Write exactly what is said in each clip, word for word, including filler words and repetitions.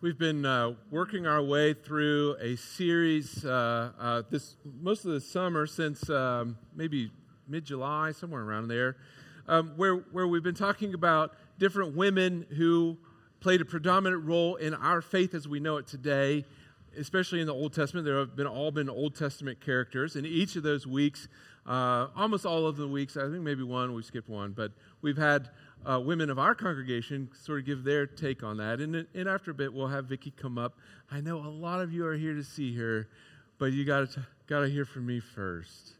We've been uh, working our way through a series uh, uh, this most of the summer since um, maybe mid-July, somewhere around there, um, where where we've been talking about different women who played a predominant role in our faith as we know it today, especially in the Old Testament. There have been all been Old Testament characters, and each of those weeks, uh, almost all of the weeks, I think maybe one, we skipped one, but we've had Uh, women of our congregation sort of give their take on that. And, and after a bit, we'll have Vicki come up. I know a lot of you are here to see her, but you got to got to hear from me first.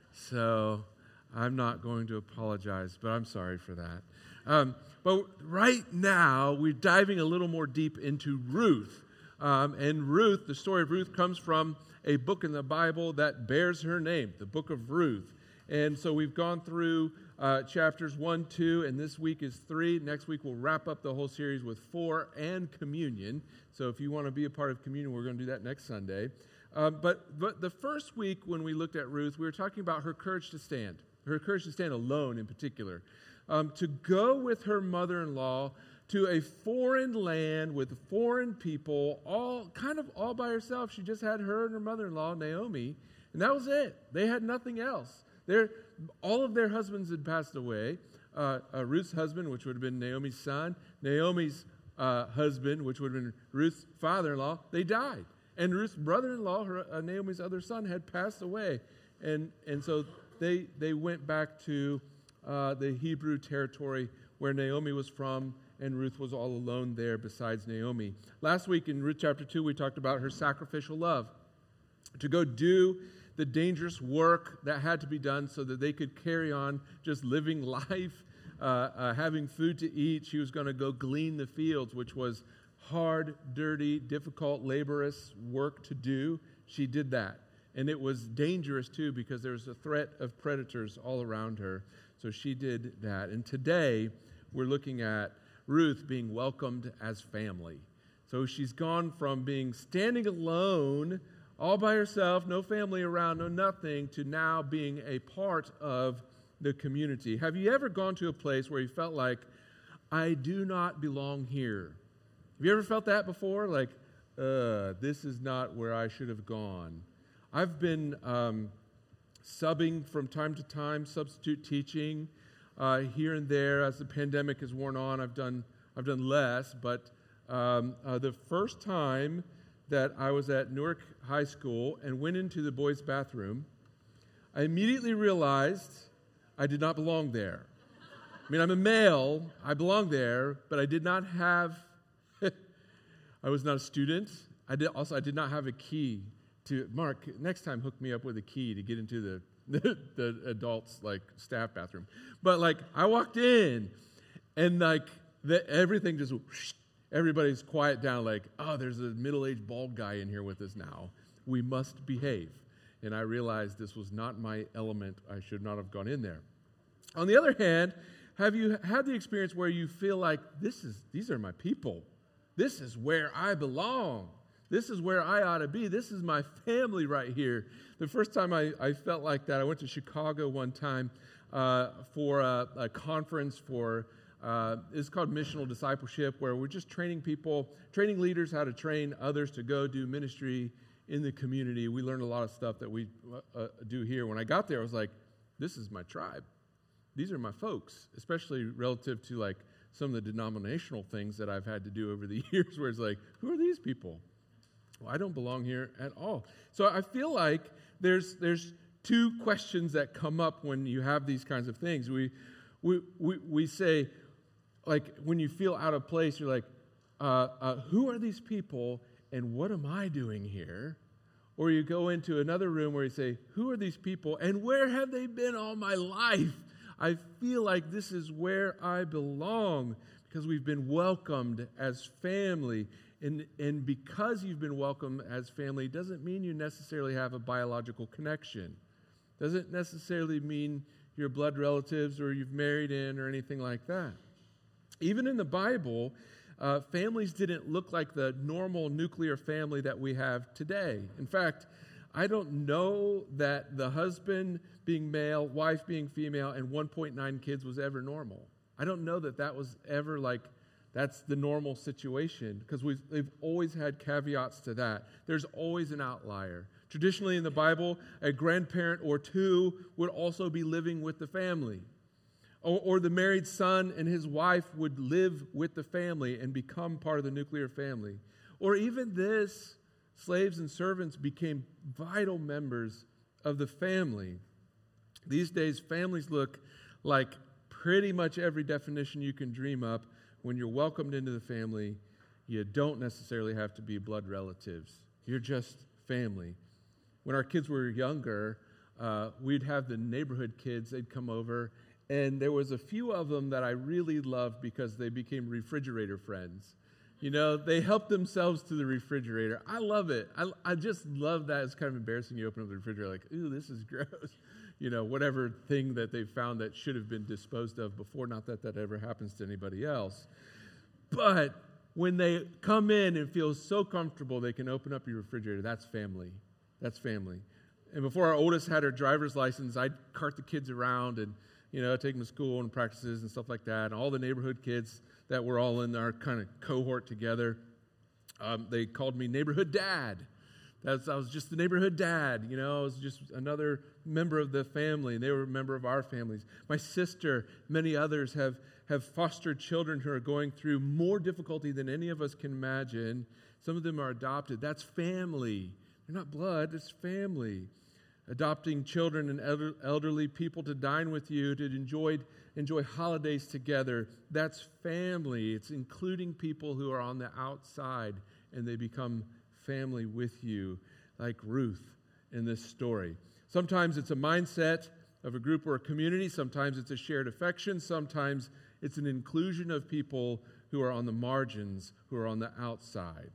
So I'm not going to apologize, but I'm sorry for that. Um, but right now, we're diving a little more deep into Ruth. Um, and Ruth, the story of Ruth, comes from a book in the Bible that bears her name, the book of Ruth. And so we've gone through uh, chapters one, two, and this week is three. Next week we'll wrap up the whole series with four and communion. So if you want to be a part of communion, we're going to do that next Sunday. Uh, but, but the first week when we looked at Ruth, we were talking about her courage to stand, her courage to stand alone in particular, um, to go with her mother-in-law to a foreign land with foreign people, all kind of all by herself. She just had her and her mother-in-law, Naomi, and that was it. They had nothing else. They're, all of their husbands had passed away. Uh, uh, Ruth's husband, which would have been Naomi's son, Naomi's uh, husband, which would have been Ruth's father-in-law, they died. And Ruth's brother-in-law, her, uh, Naomi's other son, had passed away. And and so they they went back to uh, the Hebrew territory where Naomi was from, and Ruth was all alone there besides Naomi. Last week in Ruth chapter two, we talked about her sacrificial love. To go do the dangerous work that had to be done so that they could carry on just living life, uh, uh, having food to eat. She was going to go glean the fields, which was hard, dirty, difficult, laborious work to do. She did that. And it was dangerous, too, because there was a threat of predators all around her. So she did that. And today, we're looking at Ruth being welcomed as family. So she's gone from being standing alone all by herself, no family around, no nothing, to now being a part of the community. Have you ever gone to a place where you felt like, I do not belong here? Have you ever felt that before? Like, uh, this is not where I should have gone. I've been um, subbing from time to time, substitute teaching uh, here and there. As the pandemic has worn on, I've done I've done less. But um, uh, the first time that I was at Newark High School and went into the boys' bathroom, I immediately realized I did not belong there. I mean, I'm a male, I belong there, but I did not have, I was not a student. I did also, I did not have a key to, Mark, next time hook me up with a key to get into the, the, the adults, like, staff bathroom. But, like, I walked in, and, like, the, everything just, whoosh, everybody's quiet down like, oh, there's a middle-aged bald guy in here with us now. We must behave. And I realized this was not my element. I should not have gone in there. On the other hand, have you had the experience where you feel like, this is these are my people. This is where I belong. This is where I ought to be. This is my family right here. The first time I, I felt like that, I went to Chicago one time uh, for a, a conference for Uh, it's called missional discipleship, where we're just training people, training leaders how to train others to go do ministry in the community. We learned a lot of stuff that we uh, do here. When I got there, I was like, this is my tribe. These are my folks, especially relative to like some of the denominational things that I've had to do over the years, where it's like, who are these people? Well, I don't belong here at all. So I feel like there's there's two questions that come up when you have these kinds of things. We we we, we say, like, when you feel out of place, you're like, uh, uh, who are these people and what am I doing here? Or you go into another room where you say, who are these people and where have they been all my life? I feel like this is where I belong because we've been welcomed as family. And, and because you've been welcomed as family doesn't mean you necessarily have a biological connection. Doesn't necessarily mean you're blood relatives or you've married in or anything like that. Even in the Bible, uh, families didn't look like the normal nuclear family that we have today. In fact, I don't know that the husband being male, wife being female, and one point nine kids was ever normal. I don't know that that was ever like That's the normal situation because we've they've always had caveats to that. There's always an outlier. Traditionally in the Bible, a grandparent or two would also be living with the family. Or, or the married son and his wife would live with the family and become part of the nuclear family. Or even this, slaves and servants became vital members of the family. These days, families look like pretty much every definition you can dream up. When you're welcomed into the family, you don't necessarily have to be blood relatives. You're just family. When our kids were younger, uh, we'd have the neighborhood kids. They'd come over, and there was a few of them that I really loved because they became refrigerator friends. You know, they helped themselves to the refrigerator. I love it. I, I just love that. It's kind of embarrassing. You open up the refrigerator like, ooh, this is gross. You know, whatever thing that they found that should have been disposed of before. Not that that ever happens to anybody else. But when they come in and feel so comfortable they can open up your refrigerator, that's family. That's family. And before our oldest had her driver's license, I'd cart the kids around and, you know, take them to school and practices and stuff like that. And all the neighborhood kids that were all in our kind of cohort together, um, they called me neighborhood dad. That's, I was just the neighborhood dad, you know. I was just another member of the family, and they were a member of our families. My sister, many others have, have fostered children who are going through more difficulty than any of us can imagine. Some of them are adopted. That's family. They're not blood, it's family. Adopting children and elder, elderly people to dine with you, to enjoy, enjoy holidays together. That's family. It's including people who are on the outside, and they become family with you, like Ruth in this story. Sometimes it's a mindset of a group or a community. Sometimes it's a shared affection. Sometimes it's an inclusion of people who are on the margins, who are on the outside.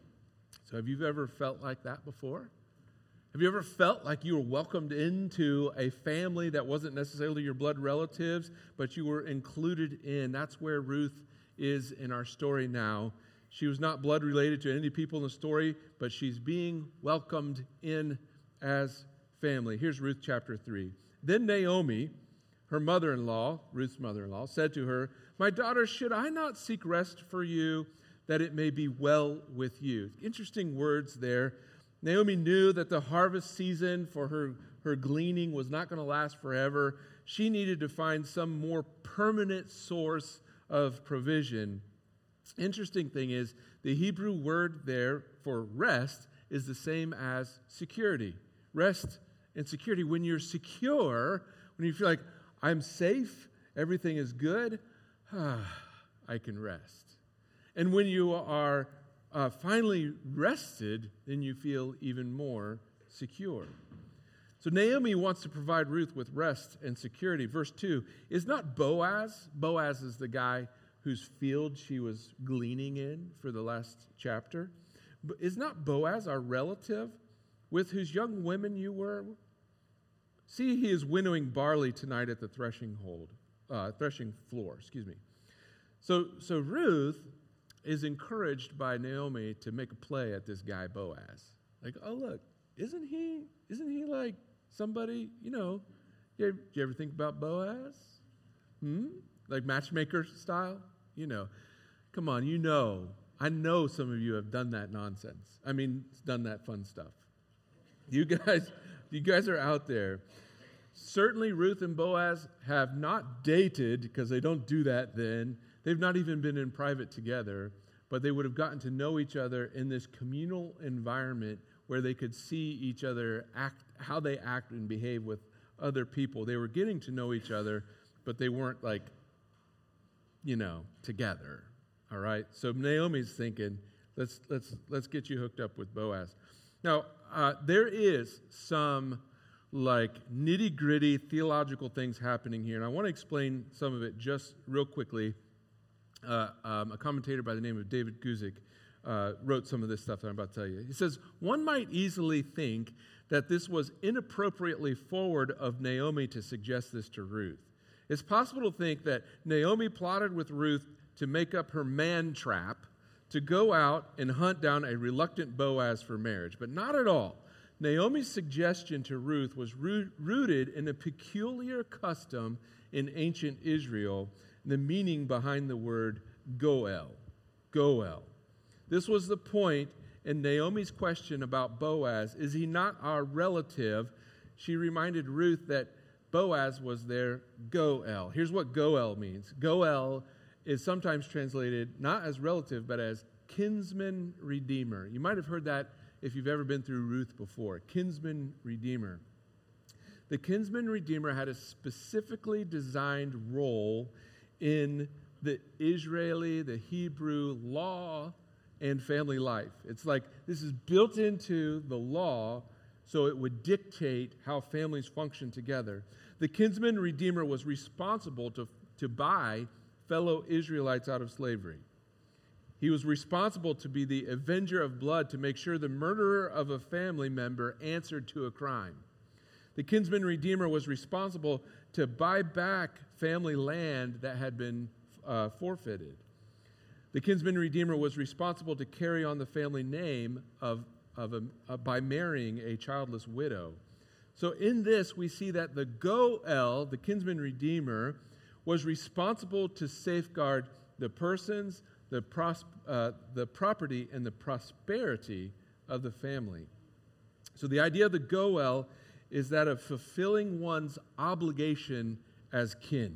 So have you ever felt like that before? Have you ever felt like you were welcomed into a family that wasn't necessarily your blood relatives, but you were included in? That's where Ruth is in our story now. She was not blood related to any people in the story, but she's being welcomed in as family. Here's Ruth chapter three. Then Naomi, her mother-in-law, Ruth's mother-in-law, said to her, "My daughter, should I not seek rest for you, that it may be well with you?" Interesting words there. Naomi knew that the harvest season for her, her gleaning was not going to last forever. She needed to find some more permanent source of provision. Interesting thing is, the Hebrew word there for rest is the same as security. Rest and security. When you're secure, when you feel like, I'm safe, everything is good, I can rest. And when you are uh, finally rested, then you feel even more secure. So Naomi wants to provide Ruth with rest and security. Verse two, is not Boaz, Boaz is the guy whose field she was gleaning in for the last chapter. But is not Boaz our relative with whose young women you were? See, he is winnowing barley tonight at the threshing hold, uh, threshing floor, excuse me. So, so Ruth is encouraged by Naomi to make a play at this guy Boaz. Like, oh look, isn't he, isn't he like somebody, you know, you, you ever think about Boaz? Hmm? Like matchmaker style? You know, come on, you know. I know some of you have done that nonsense. I mean, done that fun stuff. You guys, you guys are out there. Certainly Ruth and Boaz have not dated, because they don't do that then. They've not even been in private together, but they would have gotten to know each other in this communal environment where they could see each other act, how they act and behave with other people. They were getting to know each other, but they weren't like, you know, together. All right. So Naomi's thinking, let's let's let's get you hooked up with Boaz. Now, uh, there is some like nitty gritty theological things happening here, and I want to explain some of it just real quickly. Uh, um, a commentator by the name of David Guzik uh, wrote some of this stuff that I'm about to tell you. He says, one might easily think that this was inappropriately forward of Naomi to suggest this to Ruth. It's possible to think that Naomi plotted with Ruth to make up her man trap, to go out and hunt down a reluctant Boaz for marriage, but not at all. Naomi's suggestion to Ruth was root, rooted in a peculiar custom in ancient Israel, the meaning behind the word goel. Goel. This was the point in Naomi's question about Boaz. Is he not our relative? She reminded Ruth that Boaz was their Goel. Here's what Goel means. Goel is sometimes translated not as relative, but as kinsman redeemer. You might have heard that if you've ever been through Ruth before. Kinsman redeemer. The kinsman redeemer had a specifically designed role in the Israeli, the Hebrew law and family life. It's like this is built into the law, so it would dictate how families function together. The kinsman redeemer was responsible to, to buy fellow Israelites out of slavery. He was responsible to be the avenger of blood, to make sure the murderer of a family member answered to a crime. The kinsman redeemer was responsible to buy back family land that had been uh, forfeited. The kinsman redeemer was responsible to carry on the family name of, of a, uh, by marrying a childless widow. So in this, we see that the Goel, the kinsman redeemer, was responsible to safeguard the persons, the, pros- uh, the property, and the prosperity of the family. So the idea of the Goel is that of fulfilling one's obligation as kin.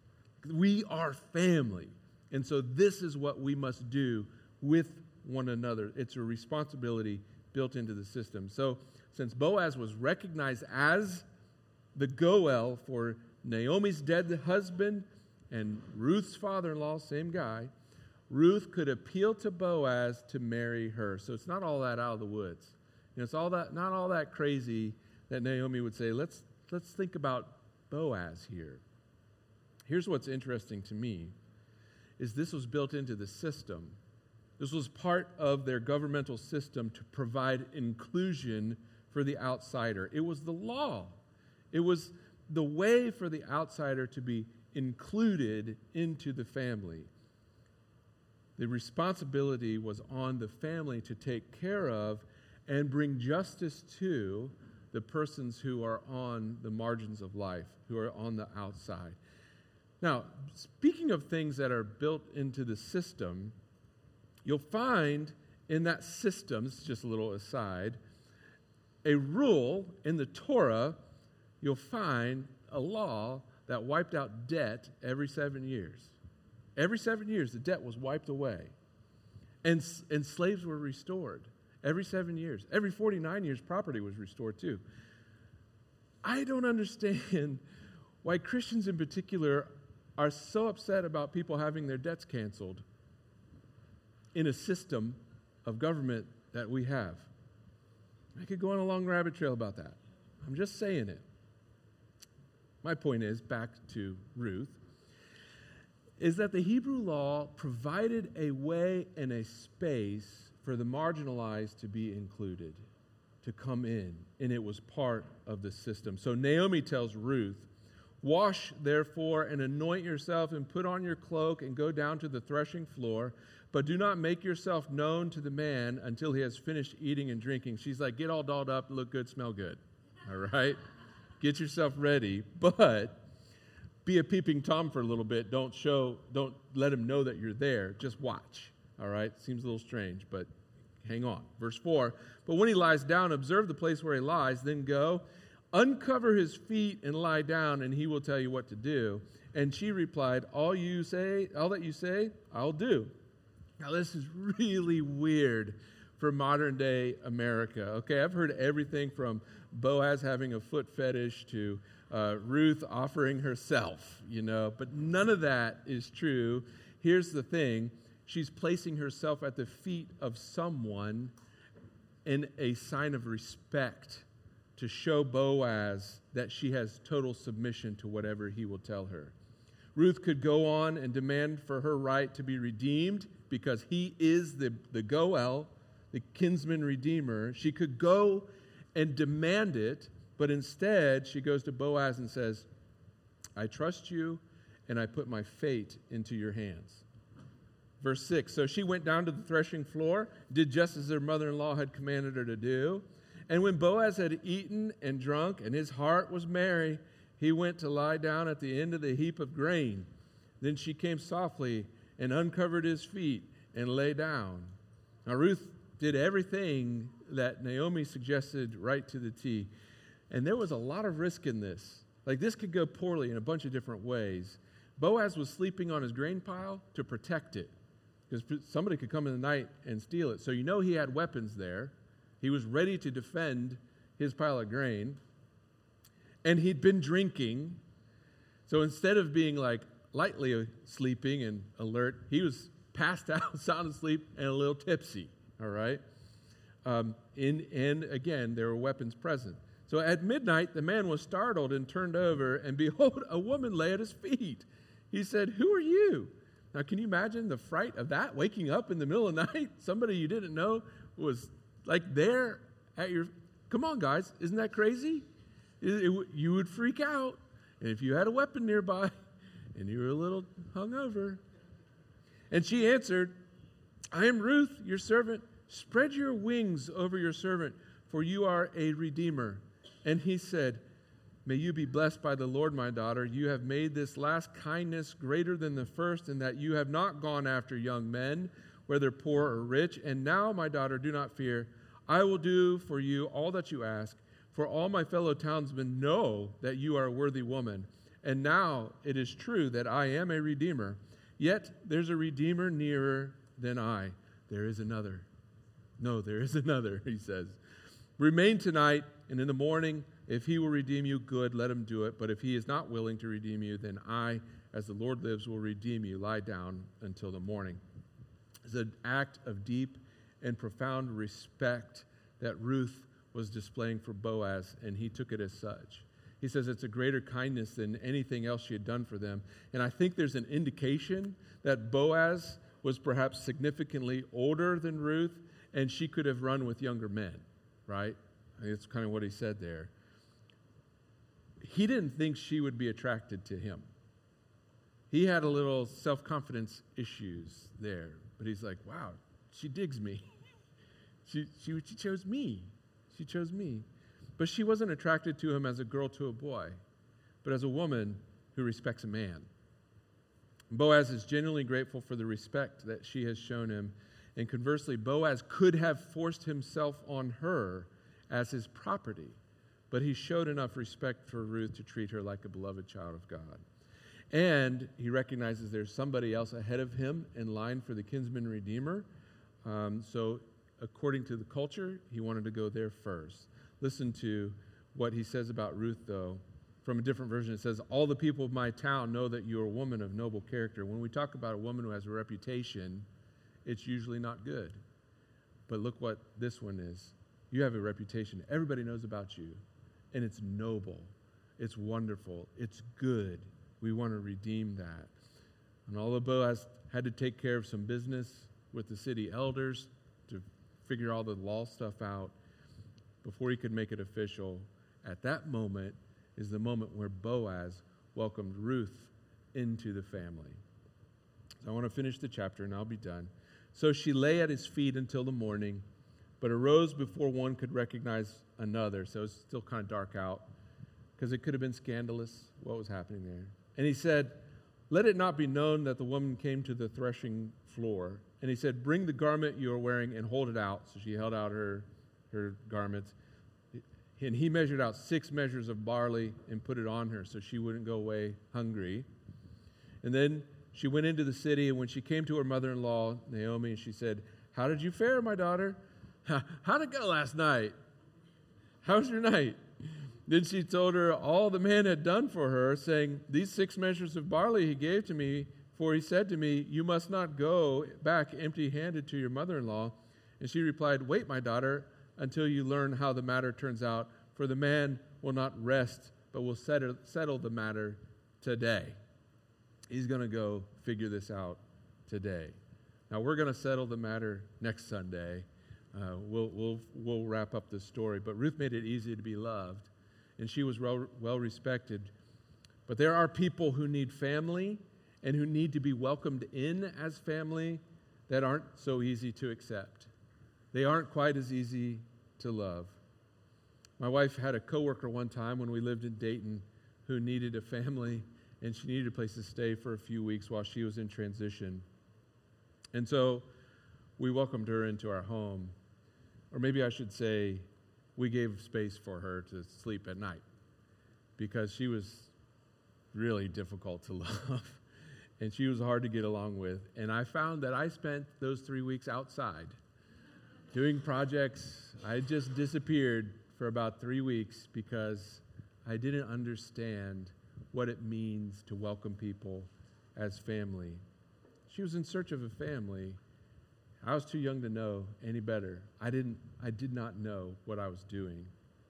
We are family. And so this is what we must do with one another. It's a responsibility built into the system. So since Boaz was recognized as the Goel for Naomi's dead husband and Ruth's father-in-law, same guy, Ruth could appeal to Boaz to marry her. So it's not all that out of the woods. You know, it's all that not all that crazy that Naomi would say, let's let's think about Boaz here. Here's what's interesting to me, is this was built into the system. This was part of their governmental system to provide inclusion for the outsider. It was the law. It was the way for the outsider to be included into the family. The responsibility was on the family to take care of and bring justice to the persons who are on the margins of life, who are on the outside. Now, speaking of things that are built into the system, you'll find in that system, this is just a little aside, a rule in the Torah, you'll find a law that wiped out debt every seven years. Every seven years, the debt was wiped away. And, and slaves were restored. Every seven years. Every forty-nine years, property was restored too. I don't understand why Christians in particular are so upset about people having their debts canceled in a system of government that we have. I could go on a long rabbit trail about that. I'm just saying it. My point is, back to Ruth, is that the Hebrew law provided a way and a space for the marginalized to be included, to come in, and it was part of the system. So Naomi tells Ruth, "Wash, therefore, and anoint yourself, and put on your cloak, and go down to the threshing floor, but do not make yourself known to the man until he has finished eating and drinking." She's like, get all dolled up, look good, smell good, all right? Get yourself ready, but be a peeping Tom for a little bit. Don't show, don't let him know that you're there. Just watch, all right? Seems a little strange, but hang on. Verse four, "But when he lies down, observe the place where he lies, then go, uncover his feet and lie down, and he will tell you what to do." And she replied, all you say, all that you say, I'll do. Now, this is really weird for modern day America. Okay, I've heard everything from Boaz having a foot fetish to uh, Ruth offering herself, you know, but none of that is true. Here's the thing. She's placing herself at the feet of someone in a sign of respect to show Boaz that she has total submission to whatever he will tell her. Ruth could go on and demand for her right to be redeemed because he is the, the Goel, the kinsman redeemer. She could go and demand it, but instead she goes to Boaz and says, "I trust you and I put my fate into your hands." Verse six, "So she went down to the threshing floor, did just as her mother-in-law had commanded her to do. And when Boaz had eaten and drunk, and his heart was merry, he went to lie down at the end of the heap of grain. Then she came softly and uncovered his feet, and lay down. Now, Ruth did everything that Naomi suggested right to the T. And there was a lot of risk in this. Like, this could go poorly in a bunch of different ways. Boaz was sleeping on his grain pile to protect it, because somebody could come in the night and steal it. So you know he had weapons there. He was ready to defend his pile of grain. And he'd been drinking. So instead of being like lightly sleeping and alert, he was passed out, sound asleep, and a little tipsy, all right? Um, in, and again, there were weapons present. So at midnight, the man was startled and turned over, and behold, a woman lay at his feet. He said, "Who are you?" Now, can you imagine the fright of that, waking up in the middle of the night? Somebody you didn't know was like there at your, come on, guys, isn't that crazy? It, it, you would freak out. And if you had a weapon nearby and you were a little hungover. And she answered, "I am Ruth, your servant. Spread your wings over your servant, for you are a redeemer." And he said, "May you be blessed by the Lord, my daughter. You have made this last kindness greater than the first, in that you have not gone after young men, whether poor or rich. And now, my daughter, do not fear. I will do for you all that you ask. For all my fellow townsmen know that you are a worthy woman. And now it is true that I am a redeemer. Yet there's a redeemer nearer than I. There is another." No, there is another, he says. "Remain tonight, and in the morning, if he will redeem you, good, let him do it. But if he is not willing to redeem you, then I, as the Lord lives, will redeem you. Lie down until the morning." It's an act of deep and profound respect that Ruth was displaying for Boaz, and he took it as such. He says it's a greater kindness than anything else she had done for them. And I think there's an indication that Boaz was perhaps significantly older than Ruth, and she could have run with younger men, right? I mean, it's kind of what he said there. He didn't think she would be attracted to him. He had a little self-confidence issues there, but he's like, wow, she digs me. she, she, she chose me. She chose me. But she wasn't attracted to him as a girl to a boy, but as a woman who respects a man. Boaz is genuinely grateful for the respect that she has shown him. And conversely, Boaz could have forced himself on her as his property, but he showed enough respect for Ruth to treat her like a beloved child of God. And he recognizes there's somebody else ahead of him in line for the kinsman redeemer. Um, so according to the culture, he wanted to go there first. Listen to what he says about Ruth, though. From a different version, it says, "All the people of my town know that you are a woman of noble character." When we talk about a woman who has a reputation, it's usually not good. But look what this one is. You have a reputation. Everybody knows about you. And it's noble. It's wonderful. It's good. We want to redeem that. And although Boaz had to take care of some business with the city elders to figure all the law stuff out before he could make it official, at that moment is the moment where Boaz welcomed Ruth into the family. So I want to finish the chapter and I'll be done. "So she lay at his feet until the morning, but arose before one could recognize another." So it's still kind of dark out, because it could have been scandalous what was happening there. "And he said, 'Let it not be known that the woman came to the threshing floor.' And he said, 'Bring the garment you are wearing and hold it out.' So she held out her, her garments. And he measured out six measures of barley and put it on her so she wouldn't go away hungry. And then she went into the city, and when she came to her mother-in-law, Naomi, she said, 'How did you fare, my daughter? How'd it go last night? How was your night?' Then she told her all the man had done for her, saying, 'These six measures of barley he gave to me, for he said to me, you must not go back empty-handed to your mother-in-law.' And she replied, 'Wait, my daughter, until you learn how the matter turns out, for the man will not rest, but will settle, settle the matter today.'" He's going to go figure this out today. Now, we're going to settle the matter next Sunday. Uh, we'll, we'll, we'll wrap up this story. But Ruth made it easy to be loved, and she was well, well respected. But there are people who need family and who need to be welcomed in as family that aren't so easy to accept. They aren't quite as easy to love. My wife had a coworker one time when we lived in Dayton who needed a family, and she needed a place to stay for a few weeks while she was in transition. And so we welcomed her into our home. Or maybe I should say, we gave space for her to sleep at night because she was really difficult to love and she was hard to get along with. And I found that I spent those three weeks outside doing projects. I just disappeared for about three weeks because I didn't understand what it means to welcome people as family. She was in search of a family. I was too young to know any better. I didn't, I did not know what I was doing.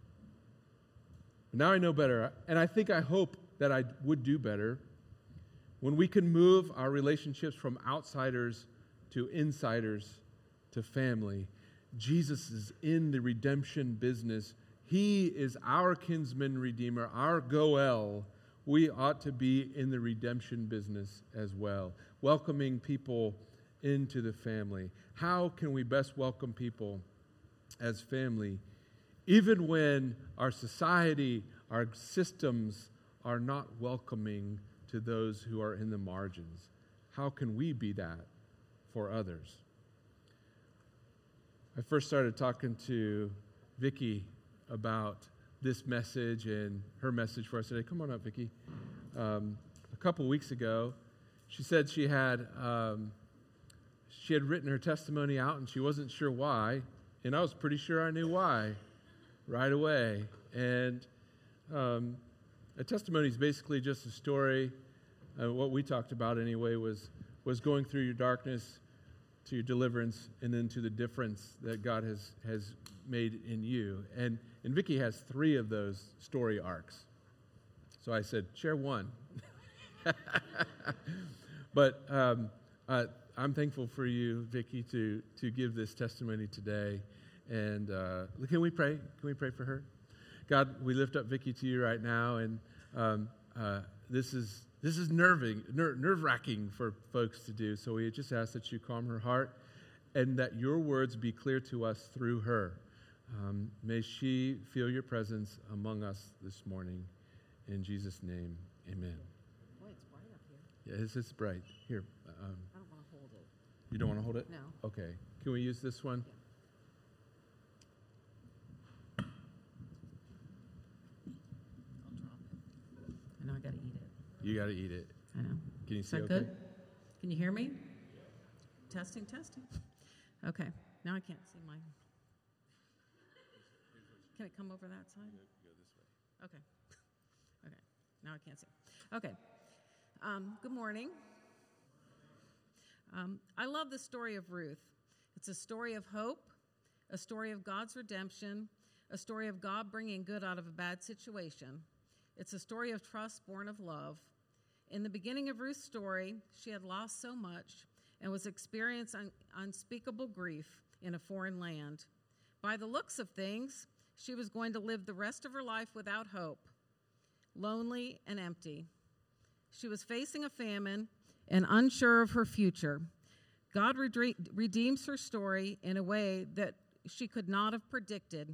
Now I know better, and I think I hope that I would do better when we can move our relationships from outsiders to insiders to family. Jesus is in the redemption business. He is our kinsman redeemer, our Goel. We ought to be in the redemption business as well, welcoming people into the family. How can we best welcome people as family, even when our society, our systems are not welcoming to those who are in the margins? How can we be that for others? I first started talking to Vicki about this message and her message for us today. Come on up, Vicki. Um, a couple weeks ago, she said she had um, she had written her testimony out and she wasn't sure why, and I was pretty sure I knew why right away. And um, a testimony is basically just a story. Uh, what we talked about anyway was was going through your darkness to your deliverance and then to the difference that God has has made in you. And and Vicki has three of those story arcs. So I said, share one. But um, uh, I'm thankful for you, Vicki, to to give this testimony today. And uh, can we pray? Can we pray for her? God, we lift up Vicki to you right now, and um, uh, this is this is nerving, ner- nerve-wracking for folks to do. So we just ask that you calm her heart, and that your words be clear to us through her. Um, may she feel your presence among us this morning. In Jesus' name, amen. Boy, it's bright up here. Yeah, it's, it's bright. Here. Um, I don't want to hold it. you don't want to hold it? No. Okay. Can we use this one? Yeah. I'll drop it. I know I got to eat it. You got to eat it. I know. Can you Is see that okay? good? Can you hear me? Testing, testing. Okay. Now I can't see mine. Can it come over that side? Go this way. Okay. Okay. Now I can't see. Okay. Um, good morning. Um, I love the story of Ruth. It's a story of hope, a story of God's redemption, a story of God bringing good out of a bad situation. It's a story of trust born of love. In the beginning of Ruth's story, she had lost so much and was experiencing un- unspeakable grief in a foreign land. By the looks of things, she was going to live the rest of her life without hope, lonely and empty. She was facing a famine and unsure of her future. God rede- redeems her story in a way that she could not have predicted.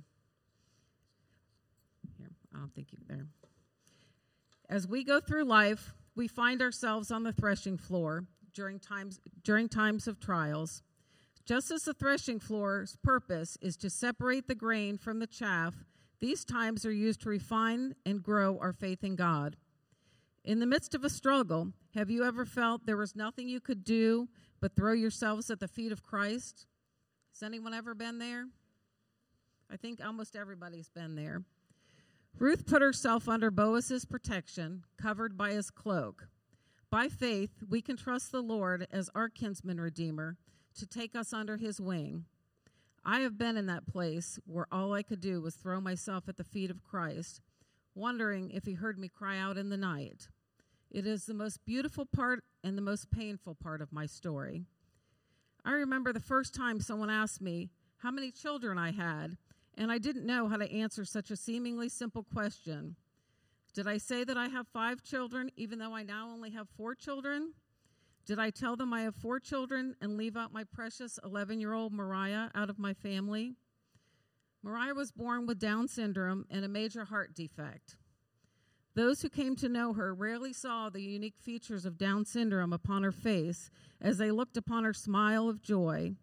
Here, I don't think you there. As we go through life, we find ourselves on the threshing floor during times during times of trials. Just as the threshing floor's purpose is to separate the grain from the chaff, these times are used to refine and grow our faith in God. In the midst of a struggle, have you ever felt there was nothing you could do but throw yourselves at the feet of Christ? Has anyone ever been there? I think almost everybody's been there. Ruth put herself under Boaz's protection, covered by his cloak. By faith, we can trust the Lord as our kinsman redeemer to take us under his wing. I have been in that place where all I could do was throw myself at the feet of Christ, wondering if he heard me cry out in the night. It is the most beautiful part and the most painful part of my story. I remember the first time someone asked me how many children I had, and I didn't know how to answer such a seemingly simple question. Did I say that I have five children, even though I now only have four children? Did I tell them I have four children and leave out my precious eleven-year-old Mariah out of my family? Mariah was born with Down syndrome and a major heart defect. Those who came to know her rarely saw the unique features of Down syndrome upon her face as they looked upon her smile of joy,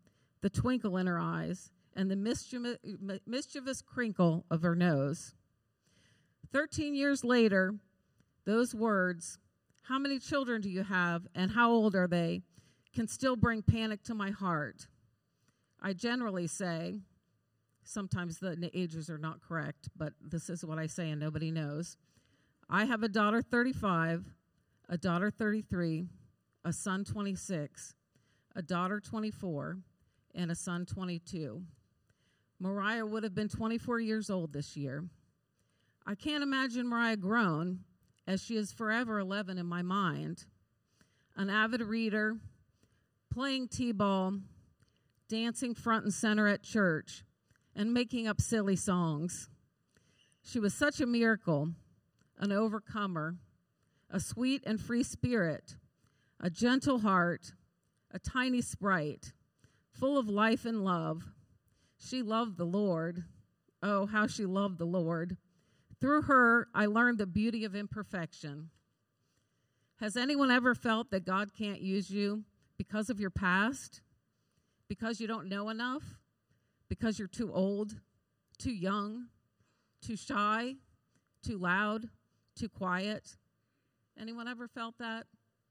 the twinkle in her eyes, and the mischievous, mischievous crinkle of her nose. Thirteen years later, those words, "How many children do you have and how old are they?" can still bring panic to my heart. I generally say, sometimes the ages are not correct, but this is what I say and nobody knows. I have a daughter thirty-five, a daughter thirty-three, a son twenty-six, a daughter twenty-four, and a son twenty-two. Mariah would have been twenty-four years old this year. I can't imagine Mariah grown, as she is forever eleven in my mind. An avid reader, playing t-ball, dancing front and center at church, and making up silly songs. She was such a miracle, an overcomer, a sweet and free spirit, a gentle heart, a tiny sprite, full of life and love. She loved the Lord. Oh, how she loved the Lord. Through her, I learned the beauty of imperfection. Has anyone ever felt that God can't use you because of your past? Because you don't know enough? Because you're too old, too young, too shy, too loud, too quiet? Anyone ever felt that?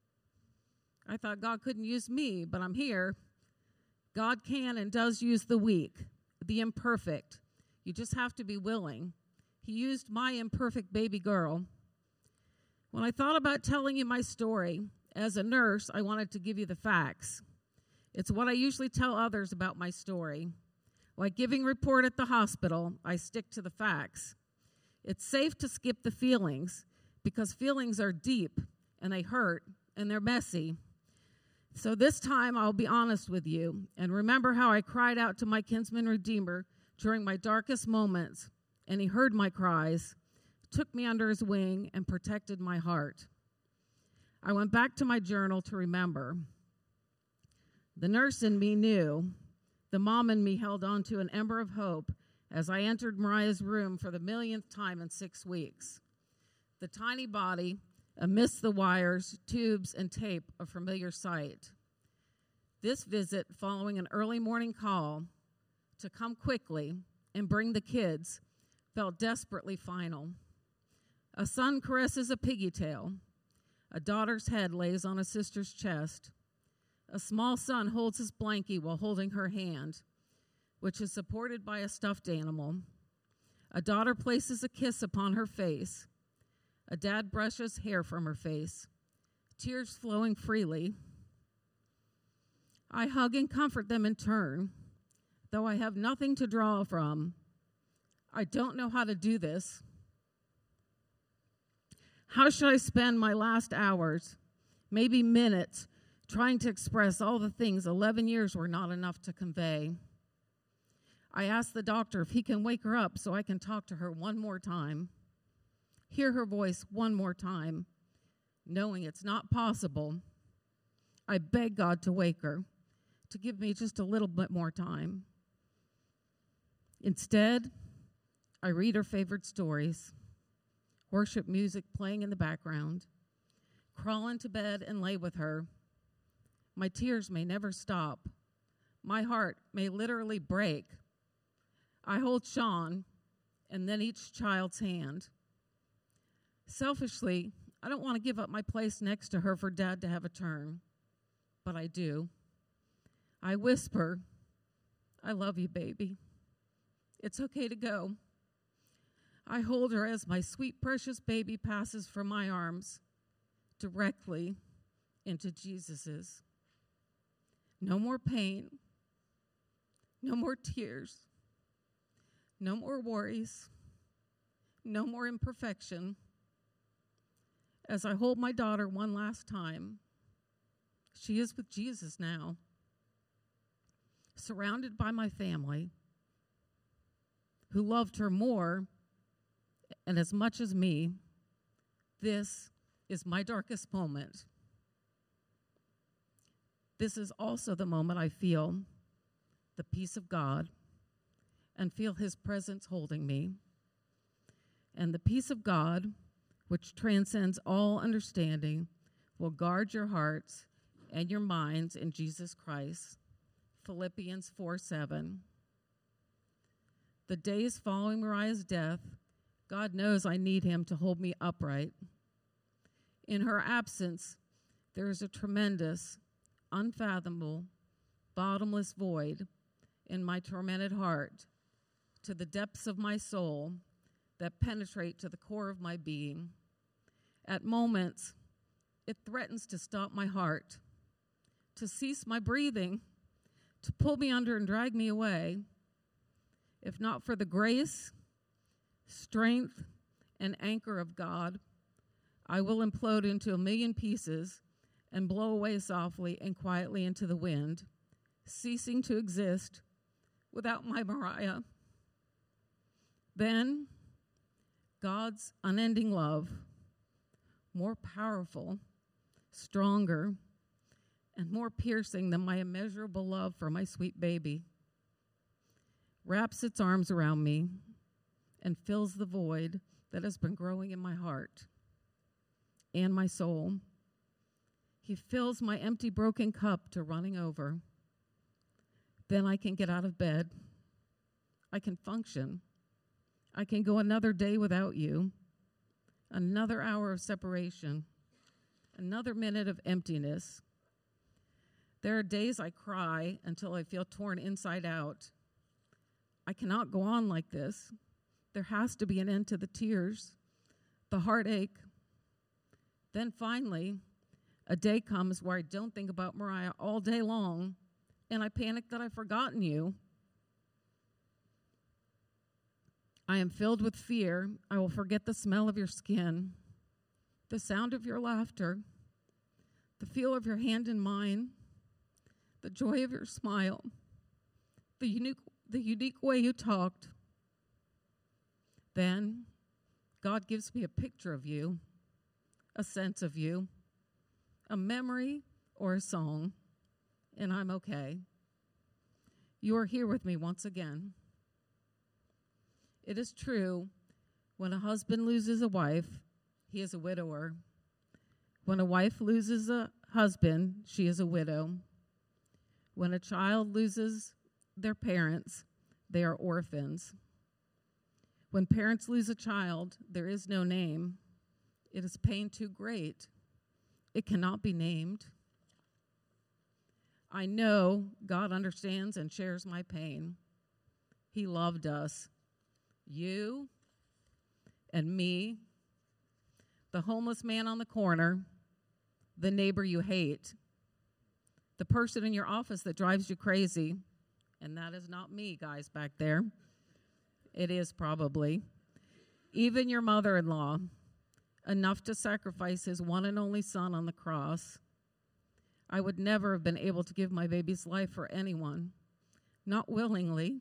I thought God couldn't use me, but I'm here. God can and does use the weak, the imperfect. You just have to be willing. He used my imperfect baby girl. When I thought about telling you my story, as a nurse, I wanted to give you the facts. It's what I usually tell others about my story. Like giving report at the hospital, I stick to the facts. It's safe to skip the feelings because feelings are deep and they hurt and they're messy. So this time I'll be honest with you and remember how I cried out to my kinsman redeemer during my darkest moments, and he heard my cries, took me under his wing, and protected my heart. I went back to my journal to remember. The nurse in me knew. The mom in me held on to an ember of hope as I entered Mariah's room for the millionth time in six weeks. The tiny body, amidst the wires, tubes, and tape, a familiar sight. This visit, following an early morning call to come quickly and bring the kids, felt desperately final. A son caresses a piggy tail. A daughter's head lays on a sister's chest. A small son holds his blankie while holding her hand, which is supported by a stuffed animal. A daughter places a kiss upon her face. A dad brushes hair from her face, tears flowing freely. I hug and comfort them in turn, though I have nothing to draw from. I don't know how to do this. How should I spend my last hours, maybe minutes, trying to express all the things eleven years were not enough to convey? I asked the doctor if he can wake her up so I can talk to her one more time, hear her voice one more time, knowing it's not possible. I beg God to wake her, to give me just a little bit more time. Instead, I read her favorite stories, worship music playing in the background, crawl into bed and lay with her. My tears may never stop. My heart may literally break. I hold Sean and then each child's hand. Selfishly, I don't want to give up my place next to her for Dad to have a turn, but I do. I whisper, "I love you, baby. It's okay to go." I hold her as my sweet, precious baby passes from my arms directly into Jesus's. No more pain, no more tears, no more worries, no more imperfection. As I hold my daughter one last time, she is with Jesus now, surrounded by my family, who loved her more and as much as me. This is my darkest moment. This is also the moment I feel the peace of God and feel his presence holding me. And the peace of God, which transcends all understanding, will guard your hearts and your minds in Jesus Christ Philippians four seven. The days following Mariah's death, God knows I need him to hold me upright. In her absence, there is a tremendous, unfathomable, bottomless void in my tormented heart, to the depths of my soul that penetrate to the core of my being. At moments, it threatens to stop my heart, to cease my breathing, to pull me under and drag me away. If not for the grace, strength, and anchor of God, I will implode into a million pieces and blow away softly and quietly into the wind, ceasing to exist without my Mariah. Then, God's unending love, more powerful, stronger, and more piercing than my immeasurable love for my sweet baby, wraps its arms around me and fills the void that has been growing in my heart and my soul. He fills my empty, broken cup to running over. Then I can get out of bed. I can function. I can go another day without you, another hour of separation, another minute of emptiness. There are days I cry until I feel torn inside out. I cannot go on like this. There has to be an end to the tears, the heartache. Then finally, a day comes where I don't think about Mariah all day long, and I panic that I've forgotten you. I am filled with fear. I will forget the smell of your skin, the sound of your laughter, the feel of your hand in mine, the joy of your smile, the unique the unique way you talked. Then God gives me a picture of you, a sense of you, a memory or a song, and I'm okay. You are here with me once again. It is true, when a husband loses a wife, he is a widower. When a wife loses a husband, she is a widow. When a child loses their parents, they are orphans. When parents lose a child, there is no name. It is pain too great. It cannot be named. I know God understands and shares my pain. He loved us, you and me, the homeless man on the corner, the neighbor you hate, the person in your office that drives you crazy. And that is not me, guys, back there. It is probably. Even your mother-in-law, enough to sacrifice his one and only son on the cross. I would never have been able to give my baby's life for anyone, not willingly.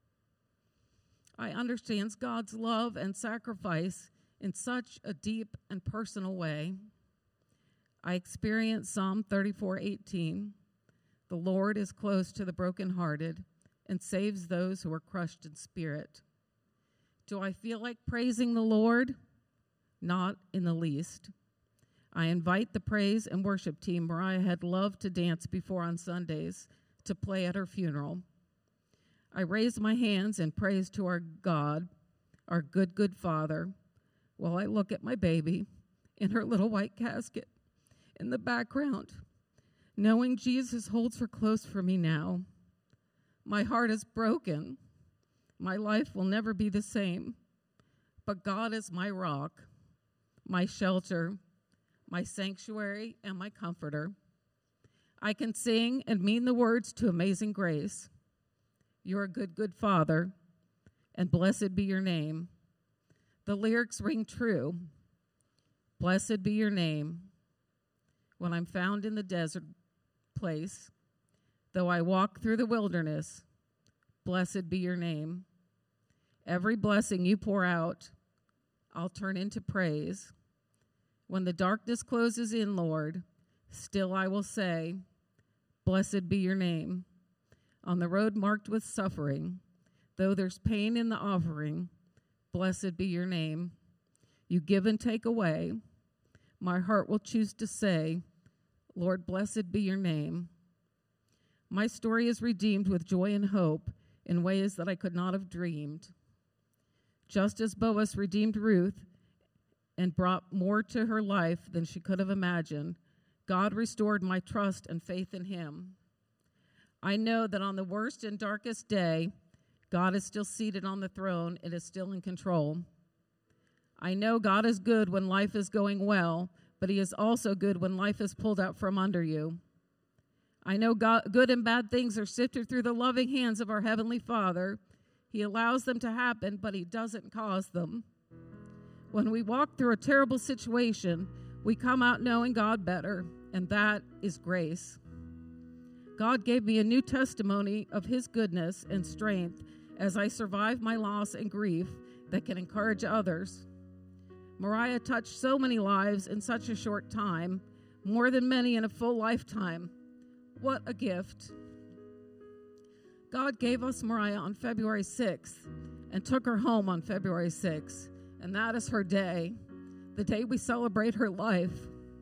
I understand God's love and sacrifice in such a deep and personal way. I experience Psalm thirty-four eighteen. The Lord is close to the brokenhearted and saves those who are crushed in spirit. Do I feel like praising the Lord? Not in the least. I invite the praise and worship team Mariah had loved to dance before on Sundays to play at her funeral. I raise my hands in praise to our God, our good, good Father, while I look at my baby in her little white casket in the background, knowing Jesus holds her close for me now. My heart is broken. My life will never be the same. But God is my rock, my shelter, my sanctuary, and my comforter. I can sing and mean the words to Amazing Grace. You're a good, good Father, and blessed be your name. The lyrics ring true. Blessed be your name. When I'm found in the desert place, though I walk through the wilderness, blessed be your name. Every blessing you pour out, I'll turn into praise. When the darkness closes in, Lord, still I will say, blessed be your name. On the road marked with suffering, though there's pain in the offering, blessed be your name. You give and take away. My heart will choose to say, Lord, blessed be your name. My story is redeemed with joy and hope in ways that I could not have dreamed. Just as Boaz redeemed Ruth and brought more to her life than she could have imagined, God restored my trust and faith in him. I know that on the worst and darkest day, God is still seated on the throne and is still in control. I know God is good when life is going well, but he is also good when life is pulled out from under you. I know God, good and bad things are sifted through the loving hands of our Heavenly Father. He allows them to happen, but he doesn't cause them. When we walk through a terrible situation, we come out knowing God better, and that is grace. God gave me a new testimony of his goodness and strength as I survive my loss and grief that can encourage others. Mariah touched so many lives in such a short time, more than many in a full lifetime. What a gift. God gave us Mariah on February sixth and took her home on February sixth, and that is her day, the day we celebrate her life.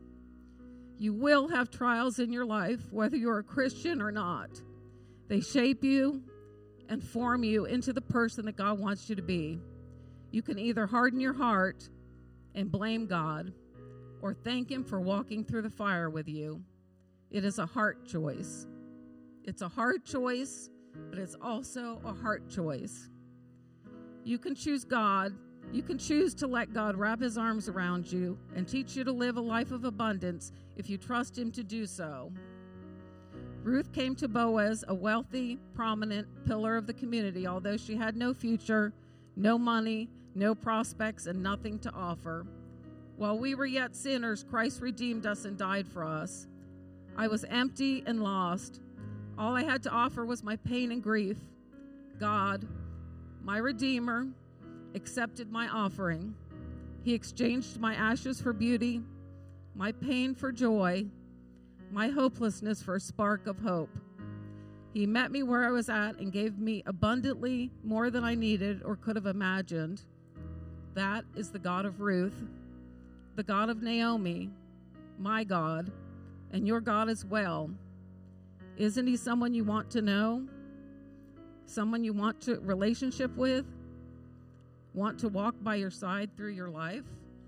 You will have trials in your life, whether you're a Christian or not. They shape you and form you into the person that God wants you to be. You can either harden your heart and blame God, or thank him for walking through the fire with you. It is a heart choice. It's a hard choice, but it's also a heart choice. You can choose God. You can choose to let God wrap his arms around you and teach you to live a life of abundance if you trust him to do so. Ruth came to Boaz, a wealthy, prominent pillar of the community, although she had no future, no money, no prospects, and nothing to offer. While we were yet sinners, Christ redeemed us and died for us. I was empty and lost. All I had to offer was my pain and grief. God, my Redeemer, accepted my offering. He exchanged my ashes for beauty, my pain for joy, my hopelessness for a spark of hope. He met me where I was at and gave me abundantly more than I needed or could have imagined. That is the God of Ruth, the God of Naomi, my God, and your God as well. Isn't he someone you want to know? Someone you want to relationship with? Want to walk by your side through your life?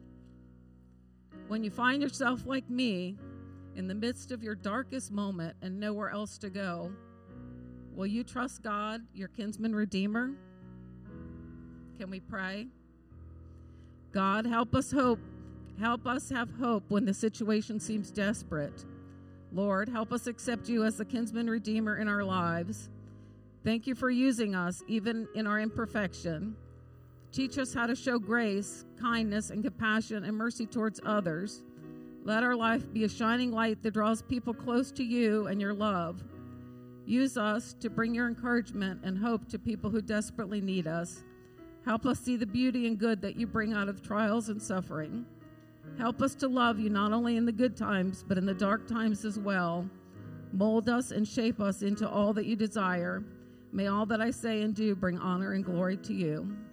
When you find yourself like me, in the midst of your darkest moment and nowhere else to go, will you trust God, your kinsman redeemer? Can we pray? God, help us hope. Help us have hope when the situation seems desperate. Lord, help us accept you as the kinsman redeemer in our lives. Thank you for using us, even in our imperfection. Teach us how to show grace, kindness, and compassion and mercy towards others. Let our life be a shining light that draws people close to you and your love. Use us to bring your encouragement and hope to people who desperately need us. Help us see the beauty and good that you bring out of trials and suffering. Help us to love you not only in the good times, but in the dark times as well. Mold us and shape us into all that you desire. May all that I say and do bring honor and glory to you.